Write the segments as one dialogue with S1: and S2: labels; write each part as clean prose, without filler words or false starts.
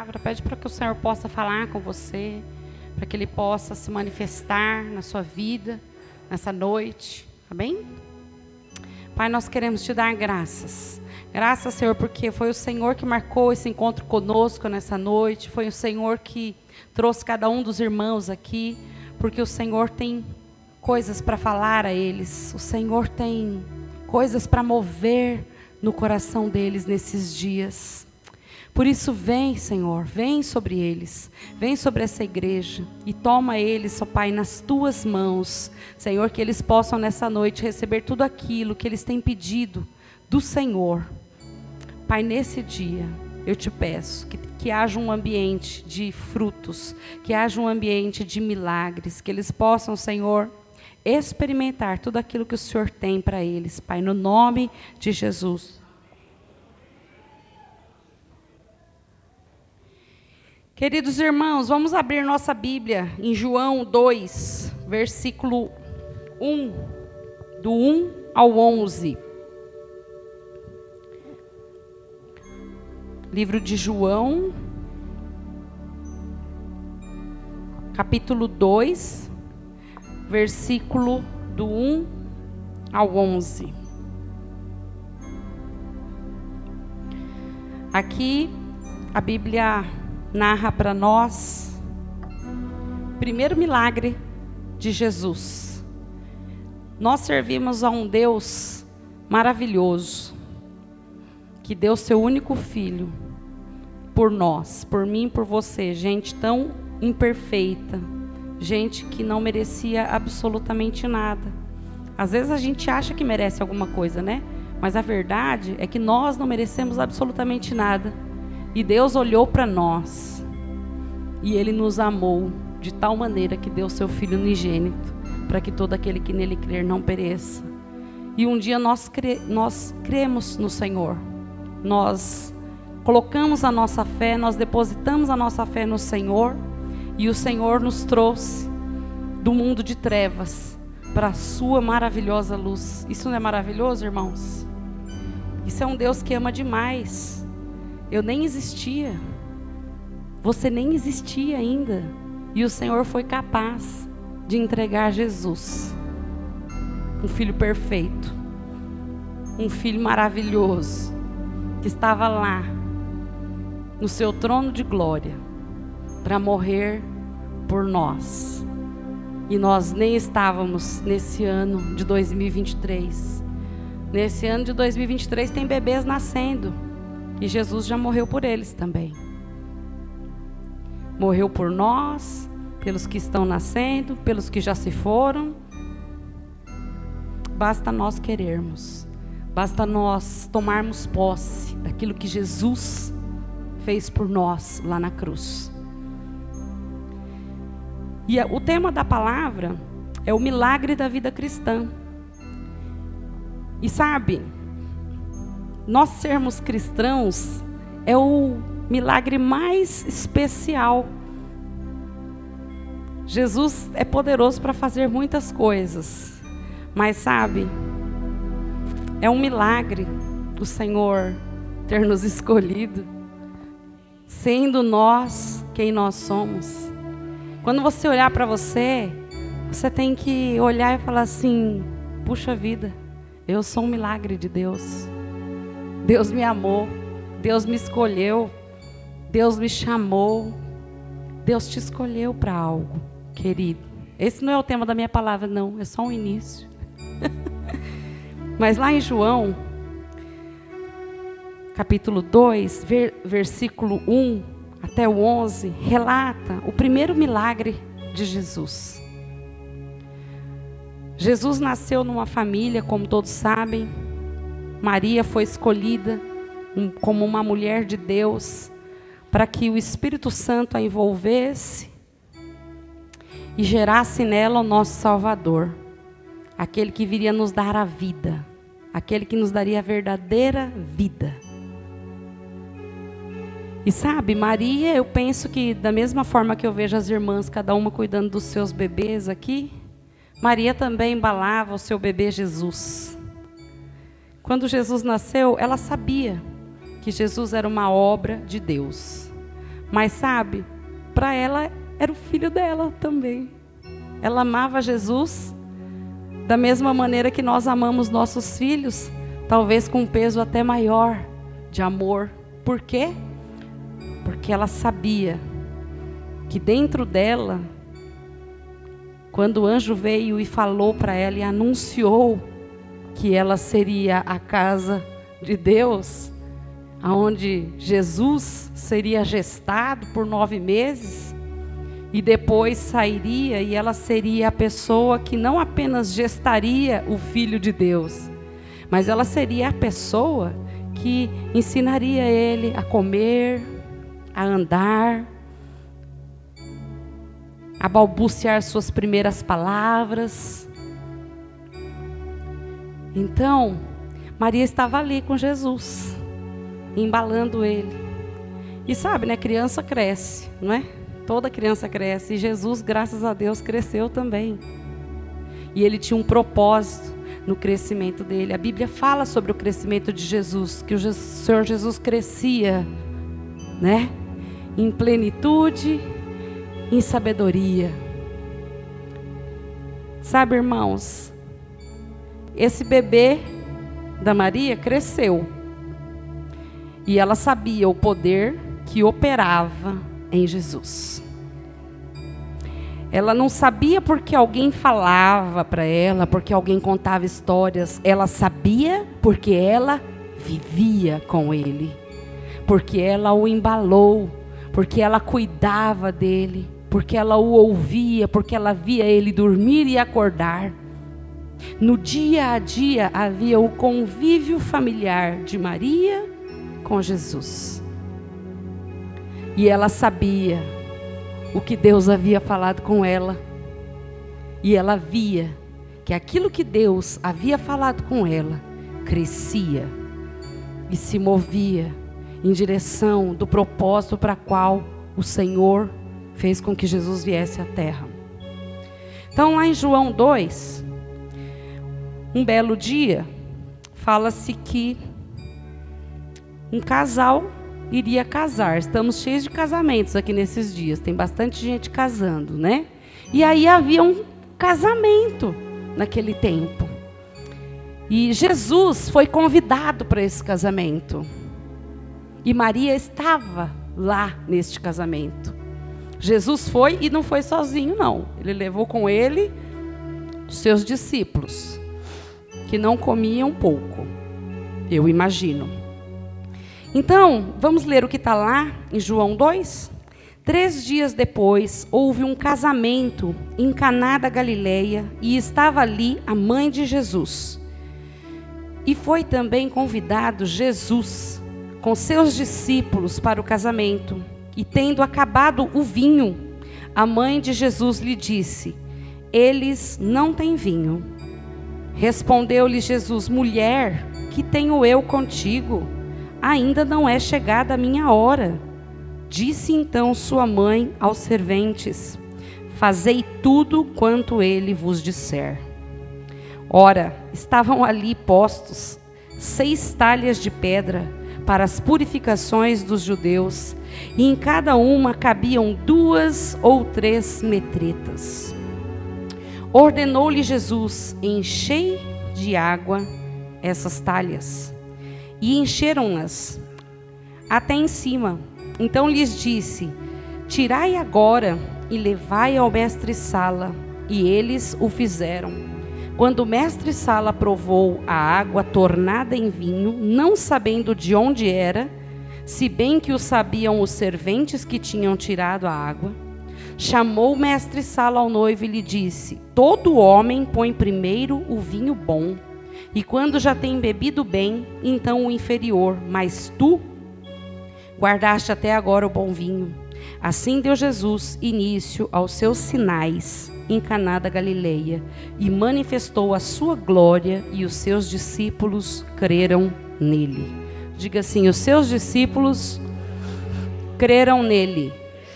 S1: palavra, pede para que o Senhor possa falar com você, para que Ele possa se manifestar na sua vida, nessa noite, amém? Pai, nós queremos te dar graças. Graças, Senhor, porque foi o Senhor que marcou esse encontro conosco nessa noite, foi o Senhor que trouxe cada um dos irmãos aqui, porque o Senhor tem coisas para falar a eles, o Senhor tem coisas para mover no coração deles nesses dias. Por isso vem, Senhor, vem sobre eles, vem sobre essa igreja e toma eles, ó Pai, nas tuas mãos, Senhor, que eles possam nessa noite receber tudo aquilo que eles têm pedido do Senhor. Pai, nesse dia eu te peço que haja um ambiente de frutos, que haja um ambiente de milagres, que eles possam, Senhor, experimentar tudo aquilo que o Senhor tem para eles, Pai, no nome de Jesus. Queridos irmãos, vamos abrir nossa Bíblia em João 2, versículo 1, do 1 ao 11. Livro de João, capítulo 2, versículo do 1 ao 11. Aqui a Bíblia narra para nós o primeiro milagre de Jesus. Nós servimos a um Deus maravilhoso, que deu seu único filho por nós, por mim, por você, gente tão imperfeita, gente que não merecia absolutamente nada. Às vezes a gente acha que merece alguma coisa, né? Mas a verdade é que nós não merecemos absolutamente nada. E Deus olhou para nós e Ele nos amou de tal maneira que deu seu Filho unigênito, para que todo aquele que nele crer não pereça. E um dia nós cremos no Senhor, nós colocamos a nossa fé, nós depositamos a nossa fé no Senhor, e o Senhor nos trouxe do mundo de trevas para a sua maravilhosa luz. Isso não é maravilhoso, irmãos? Isso é um Deus que ama demais. Eu nem existia, você nem existia ainda, e o Senhor foi capaz de entregar Jesus, um filho perfeito, um filho maravilhoso, que estava lá, no seu trono de glória, para morrer por nós. E nós nem estávamos nesse ano de 2023. Nesse ano de 2023 tem bebês nascendo. E Jesus já morreu por eles também. Morreu por nós, pelos que estão nascendo, pelos que já se foram. Basta nós querermos. Basta nós tomarmos posse daquilo que Jesus fez por nós lá na cruz. E o tema da palavra é o milagre da vida cristã. E sabe, nós sermos cristãos é o milagre mais especial. Jesus é poderoso para fazer muitas coisas, mas sabe, é um milagre o Senhor ter nos escolhido, sendo nós quem nós somos. Quando você olhar para você, você tem que olhar e falar assim: puxa vida, eu sou um milagre de Deus. Deus me amou, Deus me escolheu, Deus me chamou, Deus te escolheu para algo, querido. Esse não é o tema da minha palavra, não, é só um início. Mas lá em João, capítulo 2, versículo 1 até o 11, relata o primeiro milagre de Jesus. Jesus nasceu numa família, como todos sabem. Maria foi escolhida como uma mulher de Deus para que o Espírito Santo a envolvesse e gerasse nela o nosso Salvador, aquele que viria nos dar a vida, aquele que nos daria a verdadeira vida. E sabe, Maria, eu penso que da mesma forma que eu vejo as irmãs, cada uma cuidando dos seus bebês aqui, Maria também embalava o seu bebê Jesus. Quando Jesus nasceu, ela sabia que Jesus era uma obra de Deus. Mas sabe, para ela era o filho dela também. Ela amava Jesus da mesma maneira que nós amamos nossos filhos, talvez com um peso até maior de amor. Por quê? Porque ela sabia que dentro dela, quando o anjo veio e falou para ela e anunciou que ela seria a casa de Deus, aonde Jesus seria gestado por 9 meses, e depois sairia, e ela seria a pessoa que não apenas gestaria o Filho de Deus, mas ela seria a pessoa que ensinaria ele a comer, a andar, a balbuciar suas primeiras palavras. Então, Maria estava ali com Jesus, embalando ele. E sabe, né, criança cresce, não é? Toda criança cresce, e Jesus, graças a Deus, cresceu também. E ele tinha um propósito no crescimento dele. A Bíblia fala sobre o crescimento de Jesus, que o Senhor Jesus crescia, né, em plenitude, em sabedoria. Sabe, irmãos, esse bebê da Maria cresceu, e ela sabia o poder que operava em Jesus. Ela não sabia porque alguém falava para ela, porque alguém contava histórias. Ela sabia porque ela vivia com ele, porque ela o embalou, porque ela cuidava dele, porque ela o ouvia, porque ela via ele dormir e acordar. No dia a dia havia o convívio familiar de Maria com Jesus. E ela sabia o que Deus havia falado com ela. E ela via que aquilo que Deus havia falado com ela crescia e se movia em direção do propósito para qual o Senhor fez com que Jesus viesse à terra. Então, lá em João 2, um belo dia, fala-se que um casal iria casar. Estamos cheios de casamentos aqui nesses dias. Tem bastante gente casando, né? E aí havia um casamento naquele tempo. E Jesus foi convidado para esse casamento. E Maria estava lá neste casamento. Jesus foi, e não foi sozinho, não. Ele levou com ele os seus discípulos, que não comiam pouco, eu imagino. Então, vamos ler o que está lá em João 2? 3 dias depois, houve um casamento em Caná da Galileia, e estava ali a mãe de Jesus. E foi também convidado Jesus com seus discípulos para o casamento. E tendo acabado o vinho, a mãe de Jesus lhe disse: eles não têm vinho. Respondeu-lhe Jesus: mulher, que tenho eu contigo? Ainda não é chegada a minha hora. Disse então sua mãe aos serventes: fazei tudo quanto ele vos disser. Ora, estavam ali postos 6 talhas de pedra para as purificações dos judeus, e em cada uma cabiam 2 ou 3 metretas. Ordenou-lhe Jesus: enchei de água essas talhas. E encheram-nas até em cima. Então lhes disse: tirai agora e levai ao mestre-sala. E eles o fizeram. Quando o mestre-sala provou a água tornada em vinho, não sabendo de onde era, se bem que o sabiam os serventes que tinham tirado a água, chamou o mestre-sala ao noivo e lhe disse: todo homem põe primeiro o vinho bom, e quando já tem bebido bem, então o inferior, mas tu guardaste até agora o bom vinho. Assim deu Jesus início aos seus sinais em Caná da Galileia, e manifestou a sua glória, e os seus discípulos creram nele. Diga assim: os seus discípulos creram nele.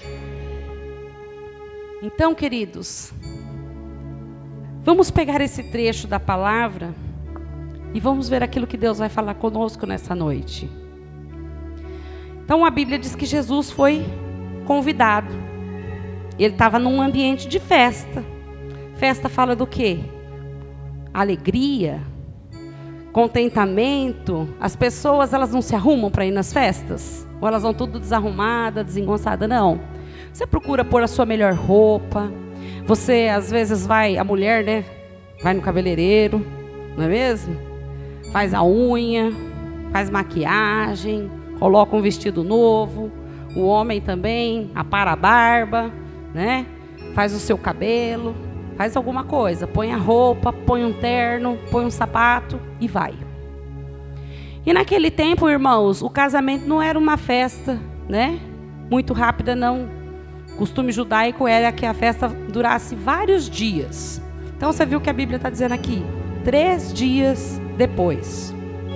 S1: Então, queridos, vamos pegar esse trecho da palavra e vamos ver aquilo que Deus vai falar conosco nessa noite. Então a Bíblia diz que Jesus foi convidado. Ele estava num ambiente de festa. Festa fala do quê? Alegria, contentamento. As pessoas, elas não se arrumam para ir nas festas? Ou elas vão tudo desarrumada, desengonçada? Não. Você procura pôr a sua melhor roupa. Você, às vezes, vai, a mulher, né? Vai no cabeleireiro, não é mesmo? Faz a unha, faz maquiagem, coloca um vestido novo. O homem também apara a barba, né? Faz o seu cabelo, faz alguma coisa. Põe a roupa, põe um terno, põe um sapato e vai. E naquele tempo, irmãos, o casamento não era uma festa, né? Muito rápida, não. O costume judaico era que a festa durasse vários dias. Então você viu o que a Bíblia está dizendo aqui? 3 dias depois.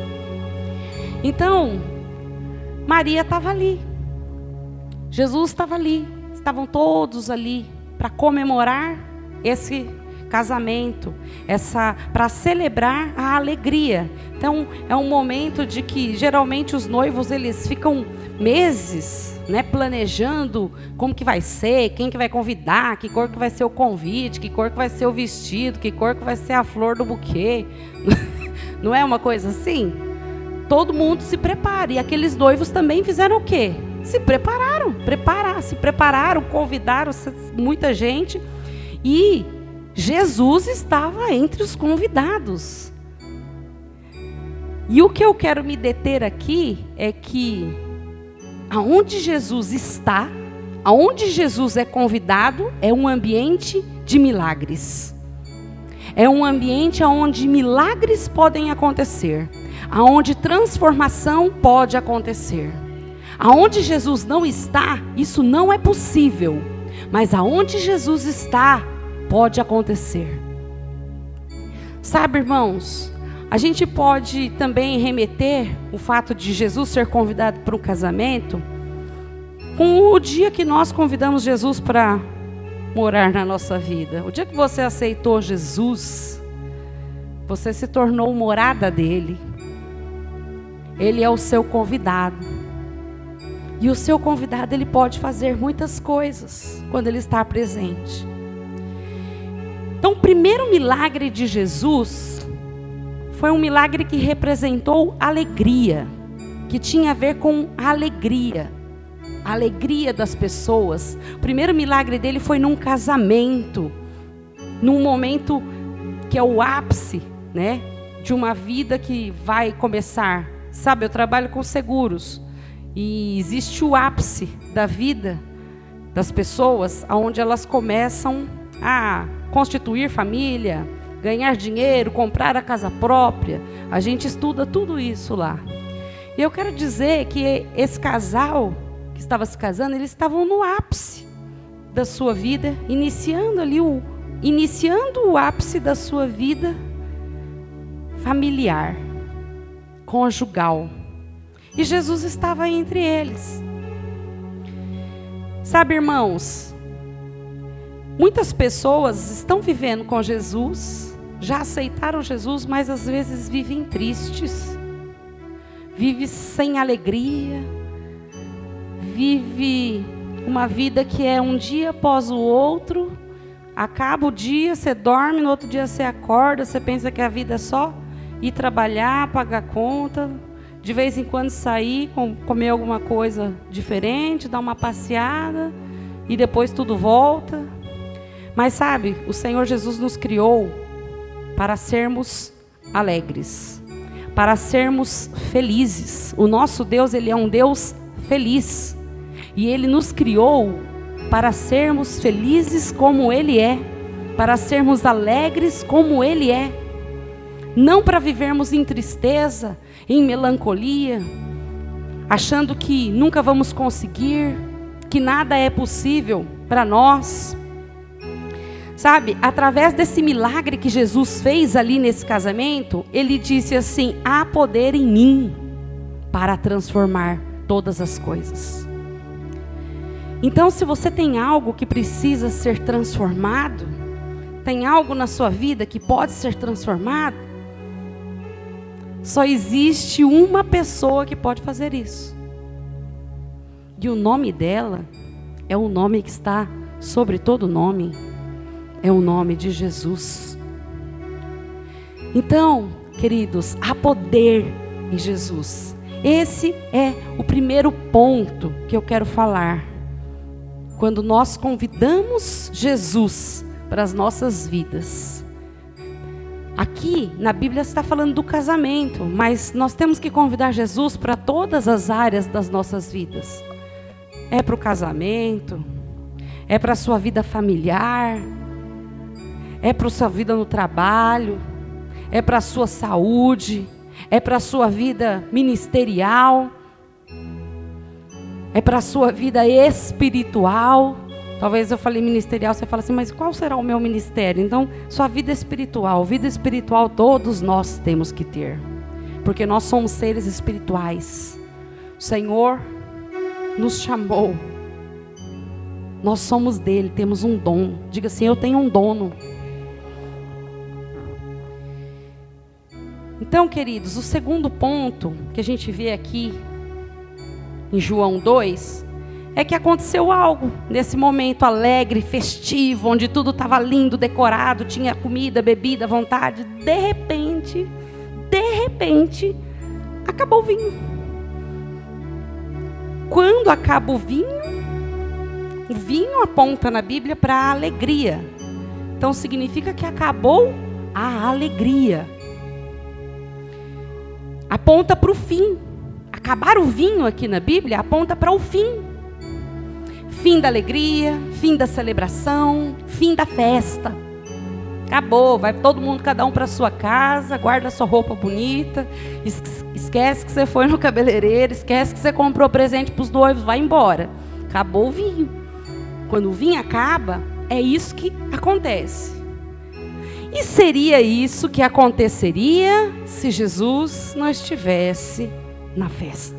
S1: Então, Maria estava ali. Jesus estava ali. Estavam todos ali para comemorar esse casamento, para celebrar a alegria. Então, é um momento de que geralmente os noivos eles ficam meses, né, planejando como que vai ser, quem que vai convidar, que cor que vai ser o convite, que cor que vai ser o vestido, que cor que vai ser a flor do buquê. Não é uma coisa assim? Todo mundo se prepara. E aqueles noivos também fizeram o quê? Se prepararam, convidaram muita gente. E Jesus estava entre os convidados. E o que eu quero me deter aqui é que aonde Jesus está, aonde Jesus é convidado, é um ambiente de milagres. É um ambiente onde milagres podem acontecer, aonde transformação pode acontecer. Aonde Jesus não está, isso não é possível. Mas aonde Jesus está, pode acontecer. Sabe, irmãos, a gente pode também remeter o fato de Jesus ser convidado para um casamento com o dia que nós convidamos Jesus para morar na nossa vida. O dia que você aceitou Jesus, você se tornou morada dele. Ele é o seu convidado. E o seu convidado, ele pode fazer muitas coisas quando ele está presente. Então, o primeiro milagre de Jesus foi um milagre que representou alegria, que tinha a ver com a alegria das pessoas. O primeiro milagre dele foi num casamento, num momento que é o ápice, né, de uma vida que vai começar. Sabe, eu trabalho com seguros. E existe o ápice da vida das pessoas, onde elas começam a constituir família, ganhar dinheiro, comprar a casa própria. A gente estuda tudo isso lá. E eu quero dizer que esse casal que estava se casando, eles estavam no ápice da sua vida, iniciando o ápice da sua vida familiar, conjugal. E Jesus estava entre eles. Sabe, irmãos, muitas pessoas estão vivendo com Jesus, já aceitaram Jesus, mas às vezes vivem tristes, vivem sem alegria, vive uma vida que é um dia após o outro. Acaba o dia, você dorme, no outro dia você acorda, você pensa que a vida é só ir trabalhar, pagar conta, de vez em quando sair, comer alguma coisa diferente, dar uma passeada e depois tudo volta. Mas sabe, o Senhor Jesus nos criou para sermos alegres, para sermos felizes. O nosso Deus, Ele é um Deus feliz. E Ele nos criou para sermos felizes como Ele é, para sermos alegres como Ele é. Não para vivermos em tristeza, em melancolia, achando que nunca vamos conseguir, que nada é possível para nós. Sabe, através desse milagre que Jesus fez ali nesse casamento, Ele disse assim: há poder em mim para transformar todas as coisas. Então, se você tem algo que precisa ser transformado, tem algo na sua vida que pode ser transformado, só existe uma pessoa que pode fazer isso. E o nome dela é o nome que está sobre todo nome. É o nome de Jesus. Então, queridos, há poder em Jesus. Esse é o primeiro ponto que eu quero falar. Quando nós convidamos Jesus para as nossas vidas. Aqui na Bíblia está falando do casamento, mas nós temos que convidar Jesus para todas as áreas das nossas vidas. É para o casamento, é para a sua vida familiar, é para a sua vida no trabalho, é para a sua saúde, é para a sua vida ministerial, é para a sua vida espiritual. Talvez eu falei ministerial, você fala assim, mas qual será o meu ministério? Então, sua vida espiritual todos nós temos que ter. Porque nós somos seres espirituais. O Senhor nos chamou. Nós somos dele, temos um dom. Diga assim, eu tenho um dono. Então, queridos, o segundo ponto que a gente vê aqui em João 2... é que aconteceu algo nesse momento alegre, festivo, onde tudo estava lindo, decorado, tinha comida, bebida, vontade. De repente, acabou o vinho. Quando acaba o vinho aponta na Bíblia para a alegria. Então significa que acabou a alegria. Aponta para o fim. Acabar o vinho aqui na Bíblia aponta para o fim. Fim da alegria, fim da celebração, fim da festa. Acabou, vai todo mundo, cada um para sua casa, guarda sua roupa bonita, esquece que você foi no cabeleireiro, esquece que você comprou presente para os noivos, vai embora. Acabou o vinho. Quando o vinho acaba, é isso que acontece. E seria isso que aconteceria se Jesus não estivesse na festa.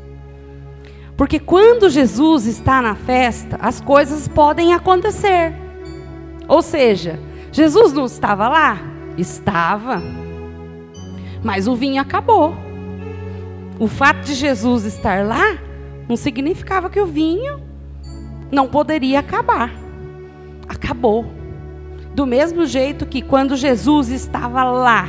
S1: Porque quando Jesus está na festa, as coisas podem acontecer. Ou seja, Jesus não estava lá? Estava. Mas o vinho acabou. O fato de Jesus estar lá não significava que o vinho não poderia acabar. Acabou. Do mesmo jeito que quando Jesus estava lá,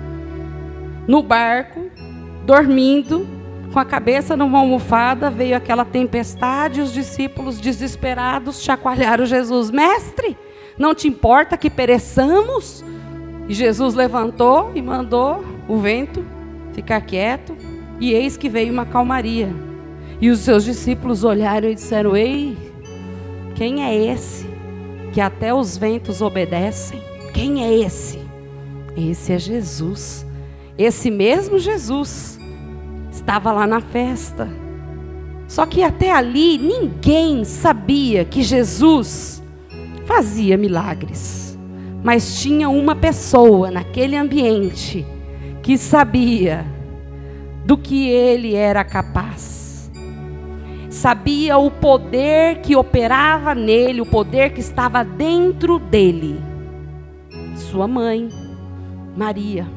S1: no barco, dormindo, com a cabeça numa almofada, veio aquela tempestade, os discípulos desesperados chacoalharam Jesus. Mestre, não te importa que pereçamos? E Jesus levantou e mandou o vento ficar quieto, e eis que veio uma calmaria. E os seus discípulos olharam e disseram, ei, quem é esse que até os ventos obedecem? Quem é esse? Esse é Jesus. Esse mesmo Jesus estava lá na festa. Só que até ali ninguém sabia que Jesus fazia milagres. Mas tinha uma pessoa naquele ambiente que sabia do que ele era capaz. Sabia o poder que operava nele, o poder que estava dentro dele. Sua mãe, Maria.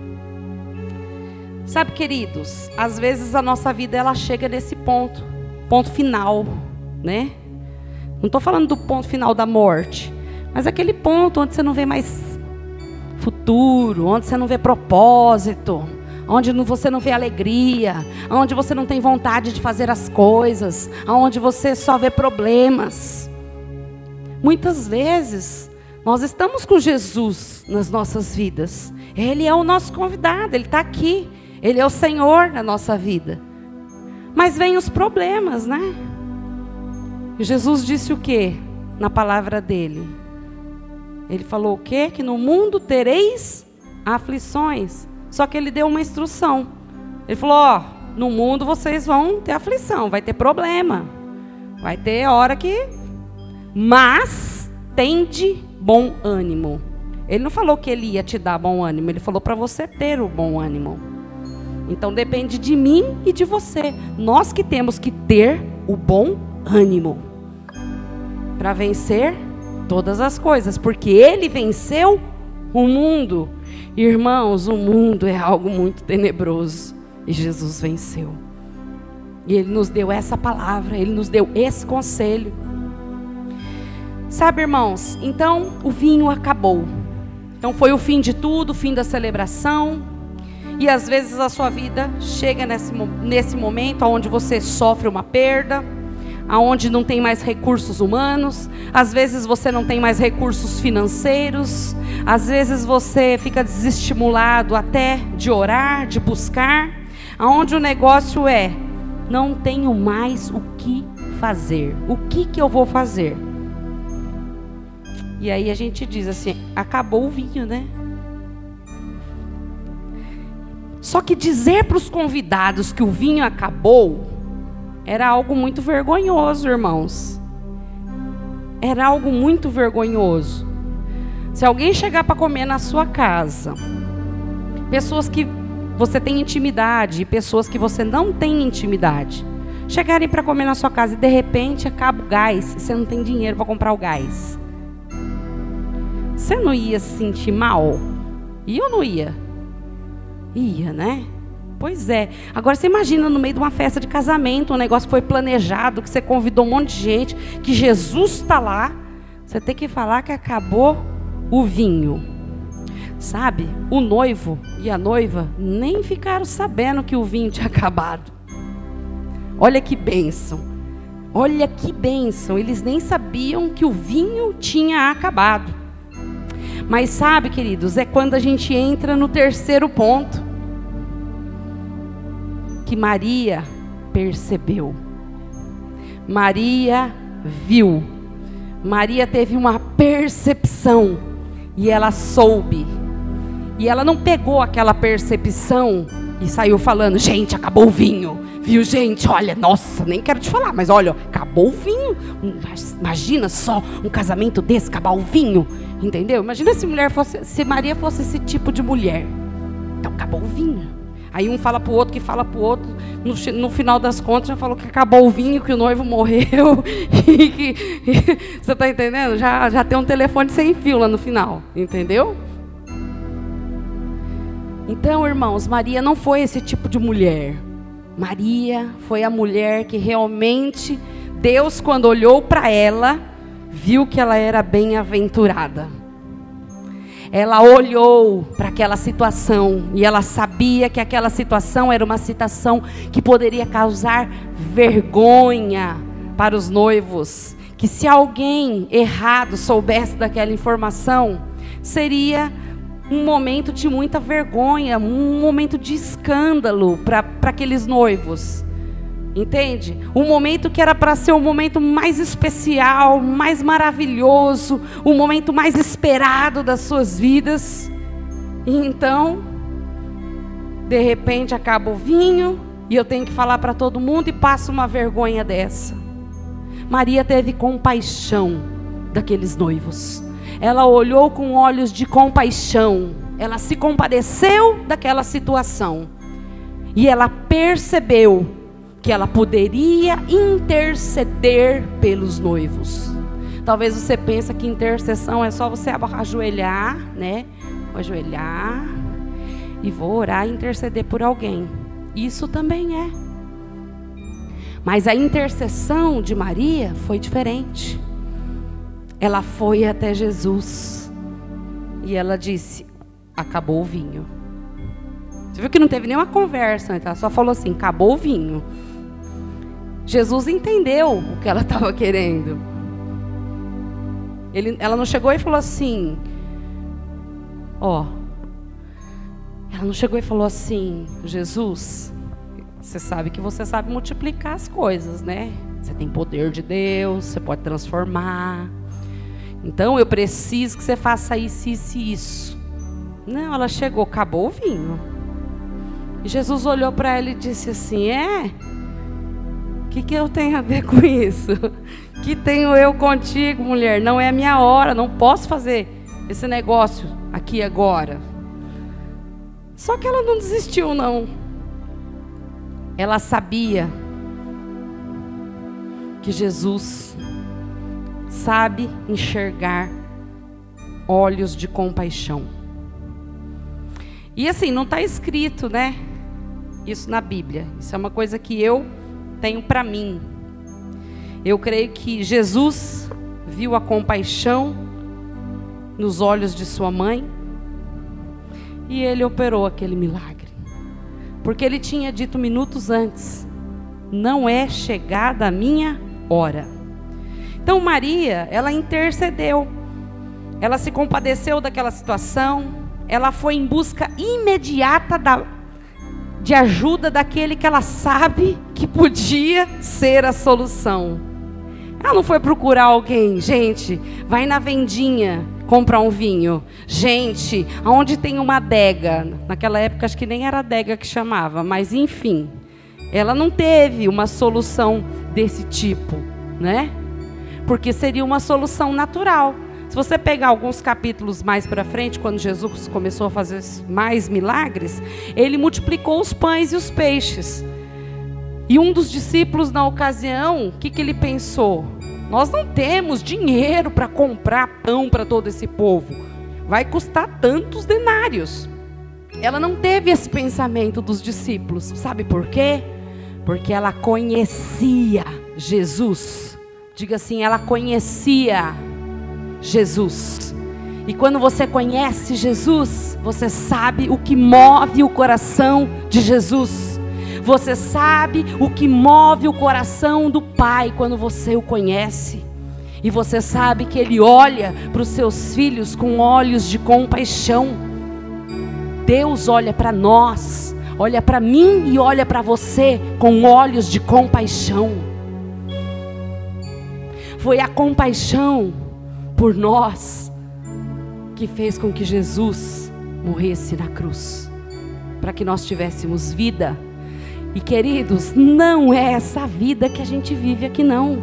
S1: Sabe, queridos, às vezes a nossa vida ela chega nesse ponto final, né? Não estou falando do ponto final da morte, mas aquele ponto onde você não vê mais futuro, onde você não vê propósito, onde você não vê alegria, onde você não tem vontade de fazer as coisas, onde você só vê problemas. Muitas vezes nós estamos com Jesus nas nossas vidas. Ele é o nosso convidado, Ele está aqui. Ele é o Senhor da nossa vida. Mas vem os problemas, né? E Jesus disse o quê? Na palavra dele. Ele falou o quê? Que no mundo tereis aflições. Só que ele deu uma instrução. Ele falou, ó, no mundo vocês vão ter aflição, vai ter problema. Vai ter hora que... Mas tende bom ânimo. Ele não falou que ele ia te dar bom ânimo. Ele falou para você ter o bom ânimo. Então depende de mim e de você. Nós que temos que ter o bom ânimo para vencer todas as coisas, porque Ele venceu o mundo. Irmãos, o mundo é algo muito tenebroso e Jesus venceu. E Ele nos deu essa palavra, Ele nos deu esse conselho. Sabe, irmãos, então o vinho acabou. Então foi o fim de tudo, o fim da celebração. E às vezes a sua vida chega nesse momento onde você sofre uma perda, onde não tem mais recursos humanos, às vezes você não tem mais recursos financeiros, às vezes você fica desestimulado até de orar, de buscar, onde o negócio é, não tenho mais o que fazer, o que eu vou fazer? E aí a gente diz assim, acabou o vinho, né? Só que dizer para os convidados que o vinho acabou era algo muito vergonhoso, irmãos. Era algo muito vergonhoso. Se alguém chegar para comer na sua casa, pessoas que você tem intimidade e pessoas que você não tem intimidade, chegarem para comer na sua casa e de repente acaba o gás, e você não tem dinheiro para comprar o gás, você não ia se sentir mal? Ia ou não ia? Ia, né? Pois é. Agora você imagina no meio de uma festa de casamento, um negócio que foi planejado, que você convidou um monte de gente, que Jesus está lá, você tem que falar que acabou o vinho. Sabe? O noivo e a noiva nem ficaram sabendo que o vinho tinha acabado. Olha que bênção. Olha que bênção. Eles nem sabiam que o vinho tinha acabado. Mas sabe, queridos, é quando a gente entra no terceiro ponto. Que Maria percebeu. Maria viu. Maria teve uma percepção. E ela soube. E ela não pegou aquela percepção e saiu falando, gente, acabou o vinho. Viu, gente? Olha, nossa, nem quero te falar, mas olha, acabou o vinho. Imagina só um casamento desse, acabar o vinho. Entendeu? Imagina se Maria fosse esse tipo de mulher. Então, acabou o vinho. Aí um fala para o outro, que fala para o outro. No final das contas, já falou que acabou o vinho, que o noivo morreu. Você está entendendo? Já tem um telefone sem fio lá no final. Entendeu? Então, irmãos, Maria não foi esse tipo de mulher. Maria foi a mulher que realmente, Deus, quando olhou para ela, viu que ela era bem-aventurada. Ela olhou para aquela situação e ela sabia que aquela situação era uma situação que poderia causar vergonha para os noivos. Que se alguém errado soubesse daquela informação, seria um momento de muita vergonha, um momento de escândalo para aqueles noivos. Entende? Um momento que era para ser o momento mais especial, mais maravilhoso, o momento mais esperado das suas vidas. E então, de repente acaba o vinho e eu tenho que falar para todo mundo e passo uma vergonha dessa. Maria teve compaixão daqueles noivos. Ela olhou com olhos de compaixão. Ela se compadeceu daquela situação. E ela percebeu que ela poderia interceder pelos noivos. Talvez você pense que intercessão é só você ajoelhar, né? Vou ajoelhar e vou orar e interceder por alguém. Isso também é. Mas a intercessão de Maria foi diferente. Ela foi até Jesus e ela disse, acabou o vinho. Você viu que não teve nenhuma conversa, ela só falou assim, acabou o vinho. Jesus entendeu o que ela estava querendo. Ela não chegou e falou assim, ela não chegou e falou assim, Jesus, você sabe que você sabe multiplicar as coisas, né? Você tem poder de Deus, você pode transformar. Então eu preciso que você faça isso, isso e isso. Não, ela chegou, acabou o vinho. E Jesus olhou para ela e disse assim, o que eu tenho a ver com isso? Que tenho eu contigo, mulher? Não é a minha hora, não posso fazer esse negócio aqui agora. Só que ela não desistiu, não. Ela sabia que Jesus sabe enxergar olhos de compaixão. E assim, não está escrito, né? Isso na Bíblia. Isso é uma coisa que eu tenho para mim. Eu creio que Jesus viu a compaixão nos olhos de sua mãe e ele operou aquele milagre. Porque ele tinha dito minutos antes: não é chegada a minha hora. Então Maria, ela intercedeu, ela se compadeceu daquela situação, ela foi em busca imediata de ajuda daquele que ela sabe que podia ser a solução. Ela não foi procurar alguém, gente, vai na vendinha comprar um vinho. Gente, aonde tem uma adega? Naquela época acho que nem era adega que chamava, mas enfim. Ela não teve uma solução desse tipo, né? Porque seria uma solução natural. Se você pegar alguns capítulos mais para frente, quando Jesus começou a fazer mais milagres, ele multiplicou os pães e os peixes. E um dos discípulos na ocasião, o que ele pensou? Nós não temos dinheiro para comprar pão para todo esse povo. Vai custar tantos denários. Ela não teve esse pensamento dos discípulos. Sabe por quê? Porque ela conhecia Jesus. Diga assim, ela conhecia Jesus. E quando você conhece Jesus, você sabe o que move o coração de Jesus. Você sabe o que move o coração do Pai quando você o conhece. E você sabe que Ele olha para os seus filhos com olhos de compaixão. Deus olha para nós, olha para mim e olha para você com olhos de compaixão. Foi a compaixão por nós que fez com que Jesus morresse na cruz, para que nós tivéssemos vida. E queridos, não é essa vida que a gente vive aqui não.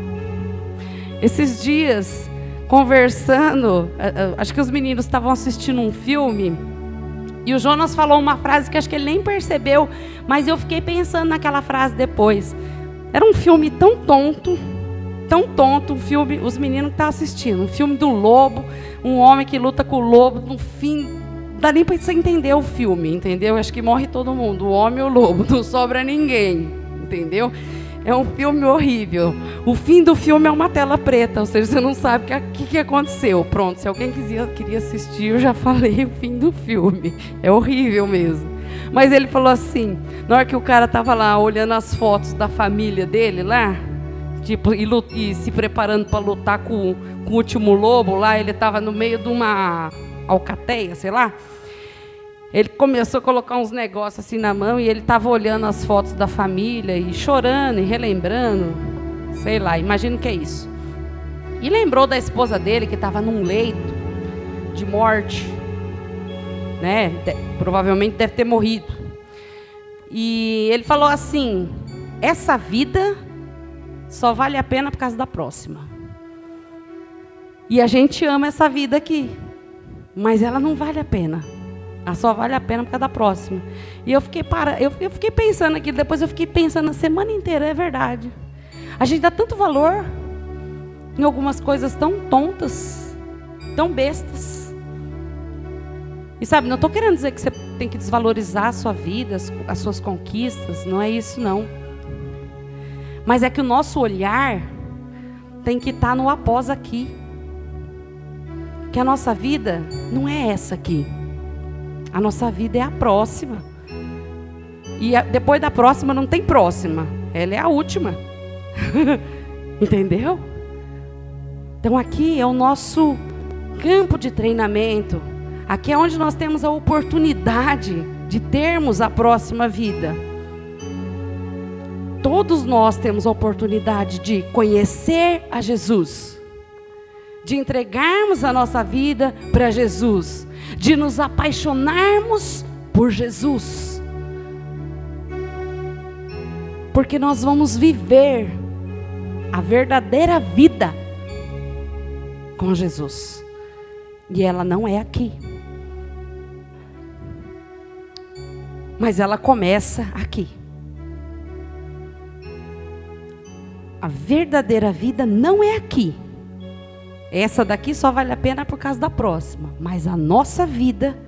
S1: Esses dias, conversando, acho que os meninos estavam assistindo um filme, e o Jonas falou uma frase que acho que ele nem percebeu, mas eu fiquei pensando naquela frase depois. Era um filme tão tonto, um filme, os meninos que estavam assistindo, um filme do lobo, um homem que luta com o lobo, no fim, não dá nem para você entender o filme, entendeu? Acho que morre todo mundo, o homem e o lobo, não sobra ninguém, entendeu? É um filme horrível. O fim do filme é uma tela preta, ou seja, você não sabe o que aconteceu. Pronto, se alguém queria assistir, eu já falei o fim do filme. É horrível mesmo. Mas ele falou assim, na hora que o cara estava lá olhando as fotos da família dele lá, tipo, e se preparando para lutar com o último lobo lá, ele estava no meio de uma alcateia, sei lá. Ele começou a colocar uns negócios assim na mão e ele estava olhando as fotos da família e chorando e relembrando, sei lá, imagino que é isso. E lembrou da esposa dele que estava num leito de morte, né? Provavelmente deve ter morrido. E ele falou assim, essa vida só vale a pena por causa da próxima. E a gente ama essa vida aqui, mas ela não vale a pena. Ela só vale a pena por causa da próxima. E eu fiquei pensando aqui, depois eu fiquei pensando a semana inteira, é verdade. A gente dá tanto valor em algumas coisas tão tontas, tão bestas. E sabe, não estou querendo dizer que você tem que desvalorizar a sua vida, as suas conquistas, não é isso não. Mas é que o nosso olhar tem que estar no após aqui. Que a nossa vida não é essa aqui. A nossa vida é a próxima. E depois da próxima não tem próxima. Ela é a última. Entendeu? Então aqui é o nosso campo de treinamento. Aqui é onde nós temos a oportunidade de termos a próxima vida. Todos nós temos a oportunidade de conhecer a Jesus, de entregarmos a nossa vida para Jesus, de nos apaixonarmos por Jesus, porque nós vamos viver a verdadeira vida com Jesus, e ela não é aqui, mas ela começa aqui. A verdadeira vida não é aqui. Essa daqui só vale a pena por causa da próxima. Mas a nossa vida,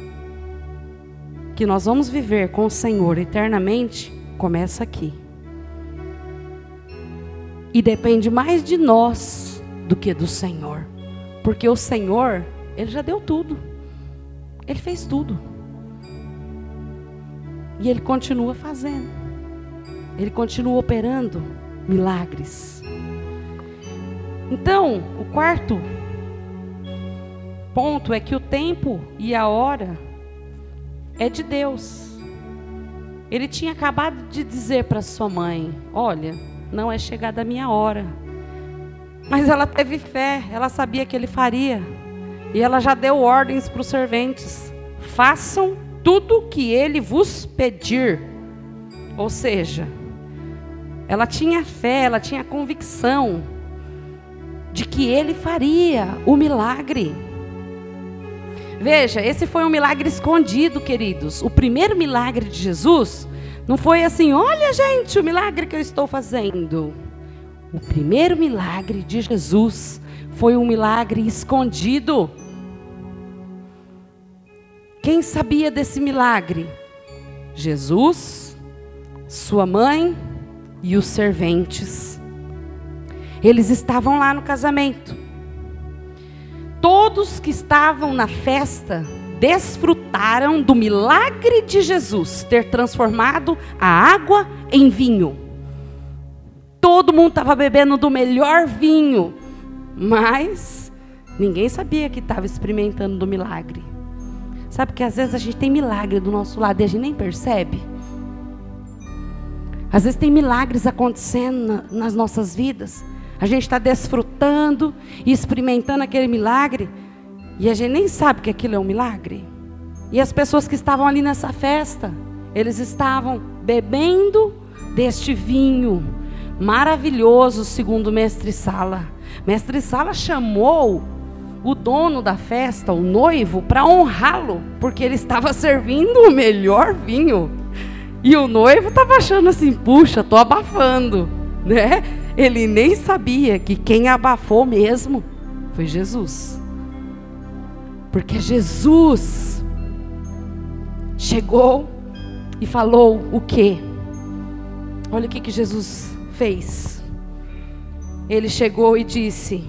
S1: que nós vamos viver com o Senhor eternamente, começa aqui. E depende mais de nós do que do Senhor. Porque o Senhor, Ele já deu tudo. Ele fez tudo. E Ele continua fazendo. Ele continua operando milagres. Então, o quarto ponto é que o tempo e a hora é de Deus. Ele tinha acabado de dizer para sua mãe: olha, não é chegada a minha hora. Mas ela teve fé, ela sabia que ele faria. E ela já deu ordens para os serventes: façam tudo o que ele vos pedir. Ou seja, ela tinha fé, ela tinha convicção de que ele faria o milagre. Veja, esse foi um milagre escondido, queridos. O primeiro milagre de Jesus não foi assim: olha, gente, o milagre que eu estou fazendo. O primeiro milagre de Jesus foi um milagre escondido. Quem sabia desse milagre? Jesus, sua mãe e os serventes. Eles estavam lá no casamento. Todos que estavam na festa desfrutaram do milagre de Jesus ter transformado a água em vinho. Todo mundo estava bebendo do melhor vinho, mas ninguém sabia que estava experimentando do milagre. Sabe que às vezes a gente tem milagre do nosso lado e a gente nem percebe? Às vezes tem milagres acontecendo nas nossas vidas. A gente está desfrutando e experimentando aquele milagre e a gente nem sabe que aquilo é um milagre. E as pessoas que estavam ali nessa festa, eles estavam bebendo deste vinho maravilhoso, segundo o mestre Sala. Mestre Sala chamou o dono da festa, o noivo, para honrá-lo, porque ele estava servindo o melhor vinho. E o noivo estava achando assim: puxa, estou abafando, né? Ele nem sabia que quem abafou mesmo foi Jesus. Porque Jesus chegou e falou o quê? Olha o que Jesus fez. Ele chegou e disse: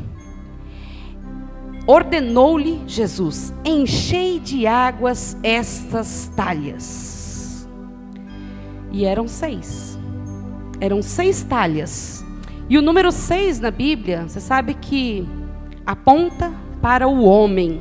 S1: ordenou-lhe Jesus: enchei de águas estas talhas. E eram 6. Eram 6 talhas. E o número 6 na Bíblia, você sabe que aponta para o homem.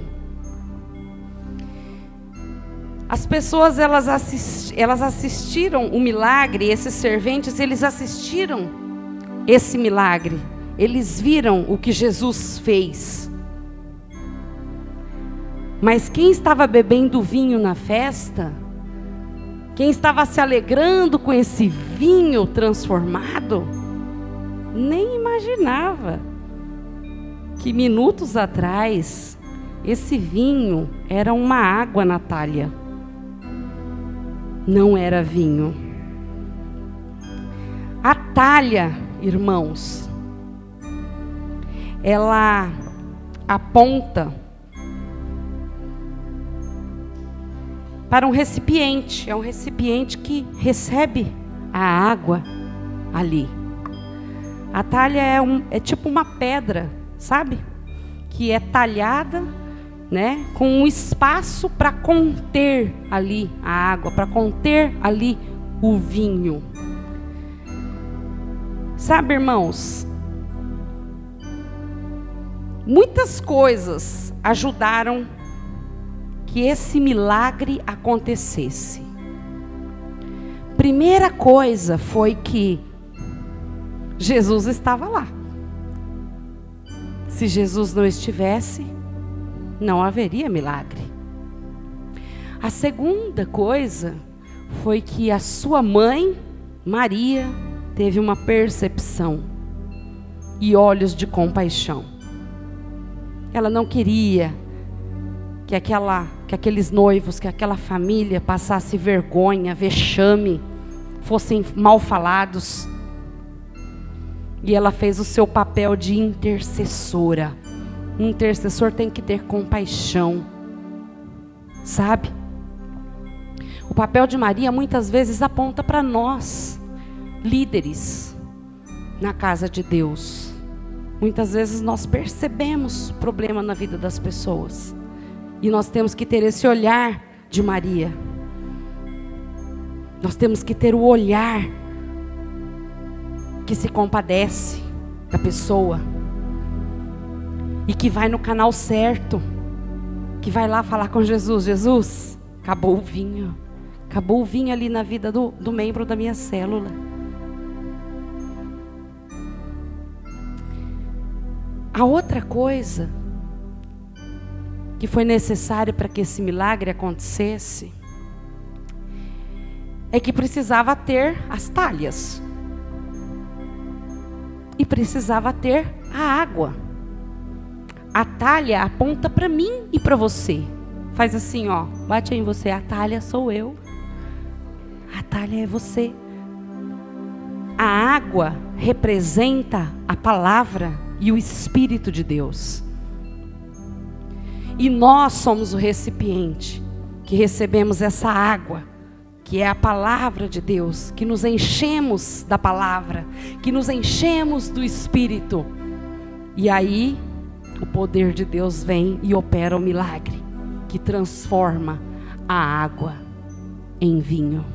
S1: As pessoas, elas assistiram o milagre, esses serventes, eles assistiram esse milagre. Eles viram o que Jesus fez. Mas quem estava bebendo vinho na festa, quem estava se alegrando com esse vinho transformado, nem imaginava que minutos atrás esse vinho era uma água na talha. Não era vinho. A talha, irmãos, ela aponta para um recipiente. É um recipiente que recebe a água ali. A talha é tipo uma pedra, sabe? Que é talhada, né? Com um espaço para conter ali a água, para conter ali o vinho. Sabe, irmãos? Muitas coisas ajudaram que esse milagre acontecesse. Primeira coisa foi que Jesus estava lá. Se Jesus não estivesse, não haveria milagre. A segunda coisa foi que a sua mãe, Maria, teve uma percepção e olhos de compaixão. Ela não queria que aqueles noivos, que aquela família passasse vergonha, vexame, fossem mal falados. E ela fez o seu papel de intercessora. Um intercessor tem que ter compaixão, sabe? O papel de Maria muitas vezes aponta para nós, líderes na casa de Deus. Muitas vezes nós percebemos problema na vida das pessoas. E nós temos que ter esse olhar de Maria. Nós temos que ter o olhar que se compadece da pessoa. E que vai no canal certo. Que vai lá falar com Jesus. Jesus, acabou o vinho. Acabou o vinho ali na vida do membro da minha célula. A outra coisa que foi necessária para que esse milagre acontecesse é que precisava ter as talhas. E precisava ter a água. A talha aponta para mim e para você. Faz assim, ó, bate aí em você. A talha sou eu. A talha é você. A água representa a palavra e o Espírito de Deus. E nós somos o recipiente que recebemos essa água, que é a palavra de Deus, que nos enchemos da palavra, que nos enchemos do Espírito. E aí, o poder de Deus vem e opera o milagre, que transforma a água em vinho.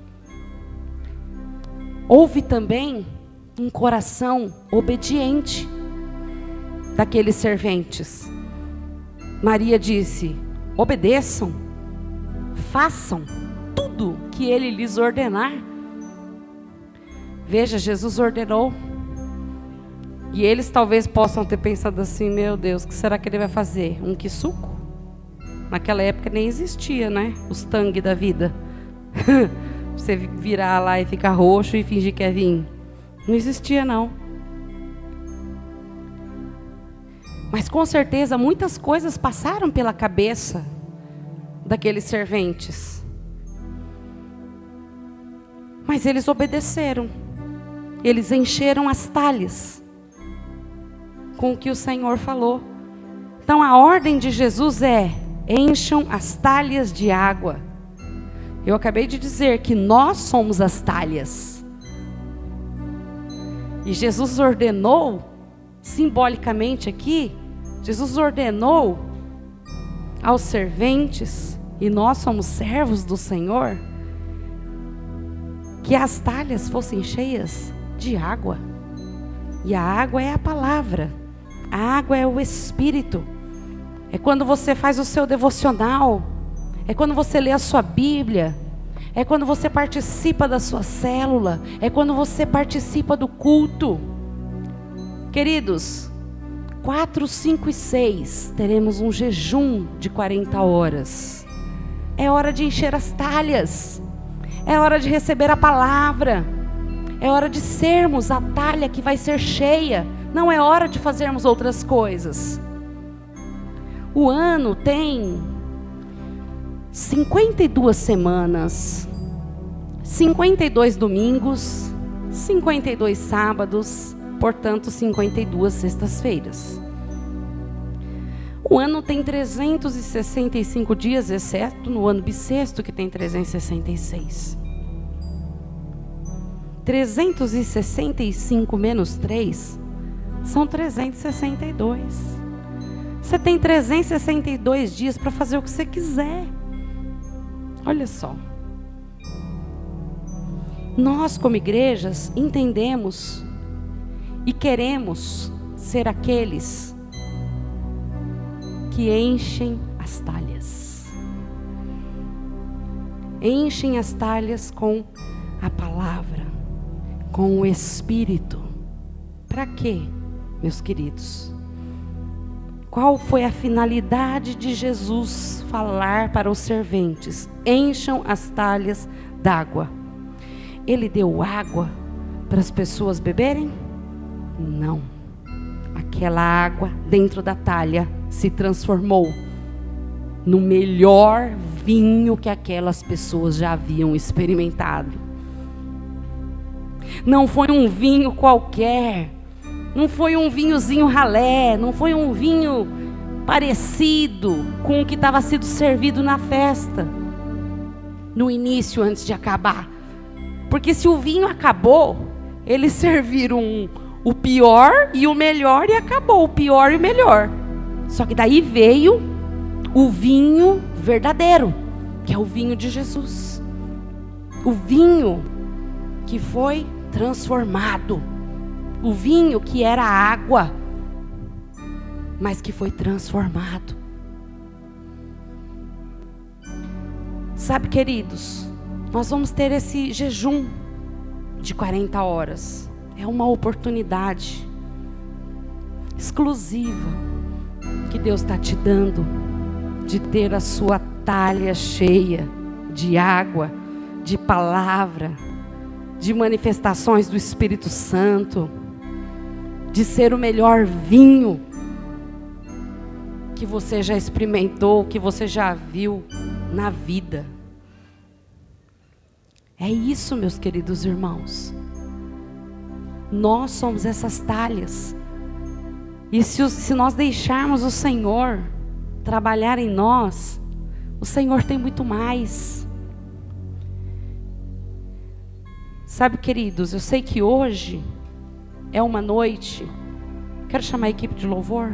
S1: Houve também um coração obediente daqueles serventes. Maria disse: obedeçam, façam tudo que ele lhes ordenar. Veja, Jesus ordenou. E eles talvez possam ter pensado assim: meu Deus, o que será que ele vai fazer? Um quisuco? Naquela época nem existia, né? Os tangue da vida. Você virar lá e ficar roxo e fingir que é vinho. Não existia, não. Mas com certeza muitas coisas passaram pela cabeça daqueles serventes. Mas eles obedeceram. Eles encheram as talhas com o que o Senhor falou. Então a ordem de Jesus é: encham as talhas de água. Eu acabei de dizer que nós somos as talhas. E Jesus ordenou, simbolicamente aqui, Jesus ordenou aos serventes, e nós somos servos do Senhor, que as talhas fossem cheias de água. E a água é a palavra, a água é o Espírito. É quando você faz o seu devocional, é quando você lê a sua Bíblia, é quando você participa da sua célula, é quando você participa do culto. Queridos, 4, 5 e 6 teremos um jejum de 40 horas. É hora de encher as talhas, é hora de receber a palavra, é hora de sermos a talha que vai ser cheia. Não é hora de fazermos outras coisas. O ano tem 52 semanas, 52 domingos, 52 sábados, portanto 52 sextas-feiras. O ano tem 365 dias, exceto no ano bissexto, que tem 366. 365 menos 3 são 362. Você tem 362 dias para fazer o que você quiser. Olha só. Nós, como igrejas, entendemos e queremos ser aqueles que enchem as talhas. Enchem as talhas com a palavra, com o Espírito. Para quê, meus queridos? Qual foi a finalidade de Jesus falar para os serventes: encham as talhas d'água? Ele deu água para as pessoas beberem? Não. Aquela água dentro da talha se transformou no melhor vinho que aquelas pessoas já haviam experimentado. Não foi um vinho qualquer, não foi um vinhozinho ralé, não foi um vinho parecido com o que estava sendo servido na festa, no início, antes de acabar. Porque se o vinho acabou, eles serviram o pior e o melhor, e acabou o pior e o melhor. Só que daí veio o vinho verdadeiro, que é o vinho de Jesus. O vinho que foi transformado. O vinho que era água, mas que foi transformado. Sabe, queridos, nós vamos ter esse jejum de 40 horas. É uma oportunidade exclusiva que Deus está te dando de ter a sua talha cheia de água, de palavra, de manifestações do Espírito Santo, de ser o melhor vinho que você já experimentou, que você já viu na vida. É isso, meus queridos irmãos. Nós somos essas talhas. E se nós deixarmos o Senhor trabalhar em nós, o Senhor tem muito mais. Sabe, queridos, eu sei que hoje é uma noite. Quero chamar a equipe de louvor.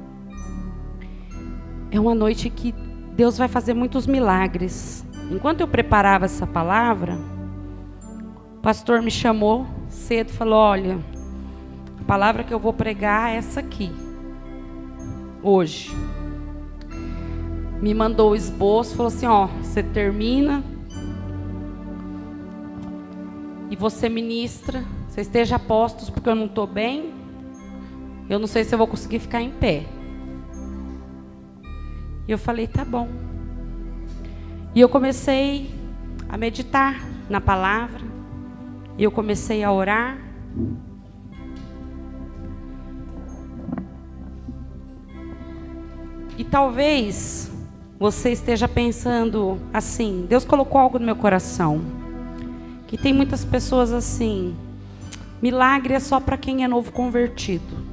S1: É uma noite que Deus vai fazer muitos milagres. Enquanto eu preparava essa palavra, o pastor me chamou cedo e falou: olha, a palavra que eu vou pregar é essa aqui, hoje. Me mandou o esboço, falou assim: ó, você termina e você ministra. Você esteja a postos, porque eu não estou bem. Eu não sei se eu vou conseguir ficar em pé. E eu falei: tá bom. E eu comecei a meditar na palavra. E eu comecei a orar. E talvez você esteja pensando assim: Deus colocou algo no meu coração. Que tem muitas pessoas assim: milagre é só para quem é novo convertido.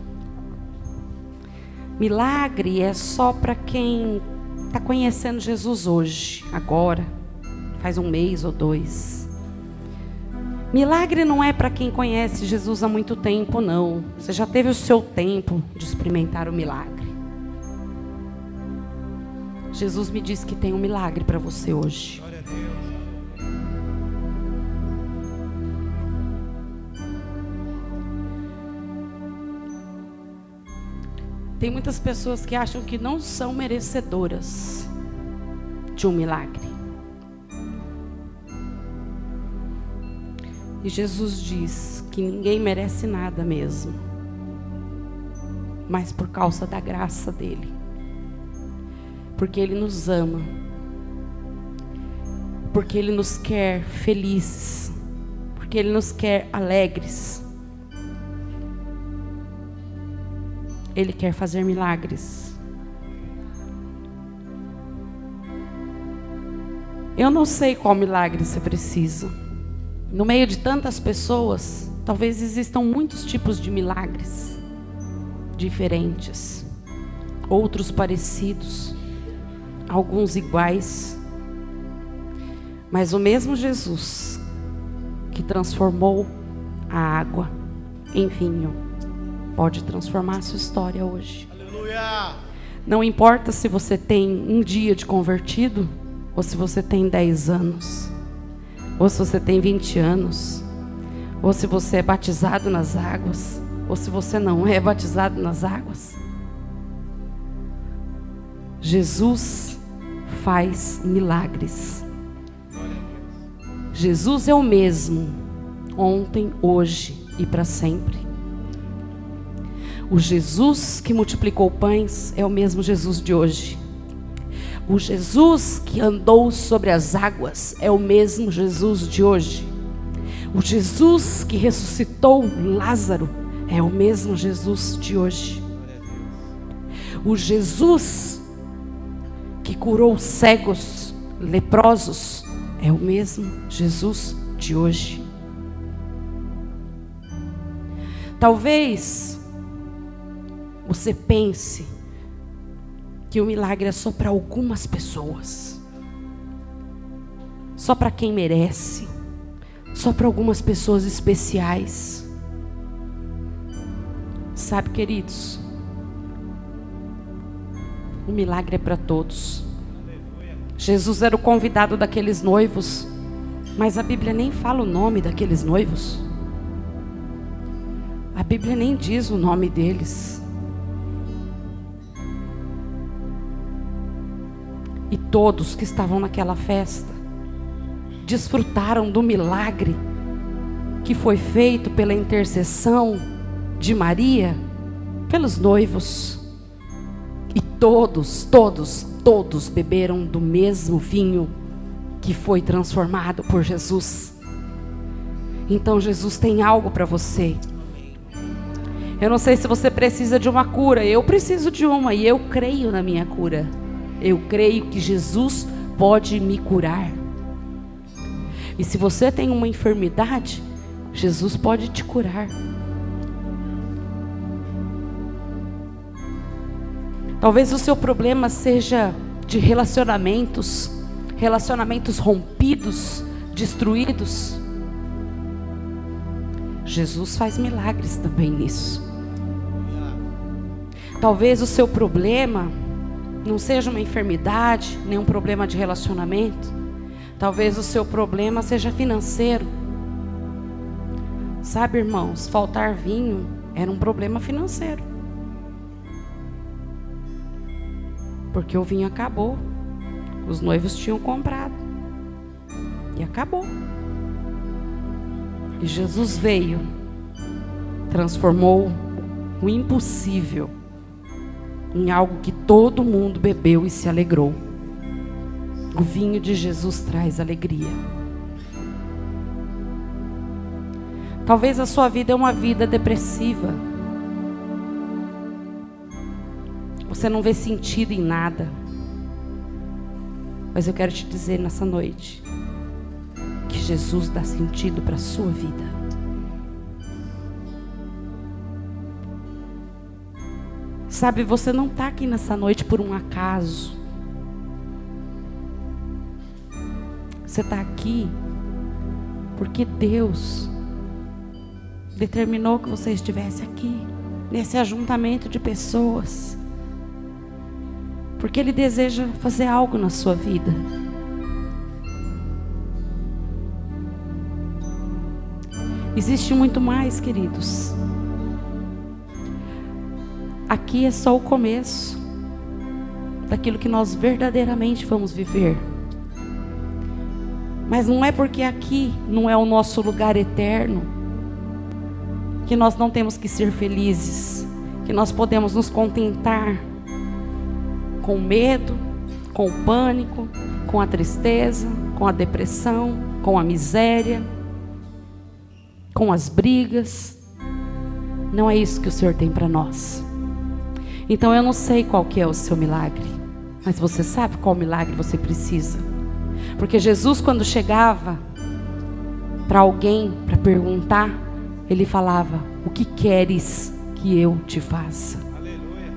S1: Milagre é só para quem está conhecendo Jesus hoje, agora, faz 1 mês ou 2. Milagre não é para quem conhece Jesus há muito tempo, não. Você já teve o seu tempo de experimentar o milagre. Jesus me disse que tem um milagre para você hoje.
S2: Glória a Deus.
S1: Tem muitas pessoas que acham que não são merecedoras de um milagre. E Jesus diz que ninguém merece nada mesmo, mas por causa da graça dele. Porque ele nos ama. Porque ele nos quer felizes. Porque ele nos quer alegres. Ele quer fazer milagres. Eu não sei qual milagre você precisa. No meio de tantas pessoas, talvez existam muitos tipos de milagres diferentes, outros parecidos, alguns iguais. Mas o mesmo Jesus que transformou a água em vinho pode transformar a sua história hoje.
S2: Aleluia.
S1: Não importa se você tem um dia de convertido, ou se você tem 10 anos, ou se você tem 20 anos, ou se você é batizado nas águas, ou se você não é batizado nas águas. Jesus faz milagres. Jesus é o mesmo, ontem, hoje e para sempre. O Jesus que multiplicou pães é o mesmo Jesus de hoje. O Jesus que andou sobre as águas é o mesmo Jesus de hoje. O Jesus que ressuscitou Lázaro é o mesmo Jesus de hoje. O Jesus que curou cegos, leprosos, é o mesmo Jesus de hoje. Talvez você pense que o milagre é só para algumas pessoas, só para quem merece, só para algumas pessoas especiais. Sabe, queridos, o milagre é para todos. Jesus era o convidado daqueles noivos, mas a Bíblia nem fala o nome daqueles noivos. A Bíblia nem diz o nome deles. E todos que estavam naquela festa desfrutaram do milagre que foi feito pela intercessão de Maria pelos noivos. E todos beberam do mesmo vinho que foi transformado por Jesus. Então Jesus tem algo para você. Eu não sei se você precisa de uma cura, eu preciso de uma, e eu creio na minha cura. Eu creio que Jesus pode me curar. E se você tem uma enfermidade, Jesus pode te curar. Talvez o seu problema seja de relacionamentos rompidos, destruídos. Jesus faz milagres também nisso. Talvez o seu problema não seja uma enfermidade, nem um problema de relacionamento. Talvez o seu problema seja financeiro. Sabe, irmãos, faltar vinho era um problema financeiro. Porque o vinho acabou. Os noivos tinham comprado. E acabou. E Jesus veio, transformou o impossível em algo que todo mundo bebeu e se alegrou. O vinho de Jesus traz alegria. Talvez a sua vida é uma vida depressiva. Você não vê sentido em nada. Mas eu quero te dizer nessa noite que Jesus dá sentido para a sua vida. Sabe, você não está aqui nessa noite por um acaso. Você está aqui porque Deus determinou que você estivesse aqui, nesse ajuntamento de pessoas. Porque Ele deseja fazer algo na sua vida. Existe muito mais, queridos. Aqui é só o começo daquilo que nós verdadeiramente vamos viver. Mas não é porque aqui não é o nosso lugar eterno que nós não temos que ser felizes, que nós podemos nos contentar com o medo, com o pânico, com a tristeza, com a depressão, com a miséria, com as brigas. Não é isso que o Senhor tem para nós. Então eu não sei qual que é o seu milagre, mas você sabe qual milagre você precisa. Porque Jesus, quando chegava para alguém para perguntar, Ele falava: o que queres que eu te faça?
S2: Aleluia.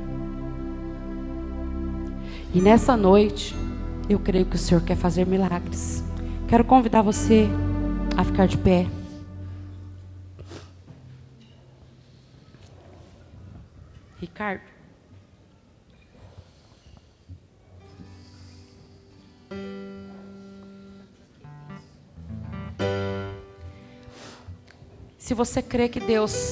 S1: E nessa noite, eu creio que o Senhor quer fazer milagres. Quero convidar você a ficar de pé. Ricardo. Se você crê que Deus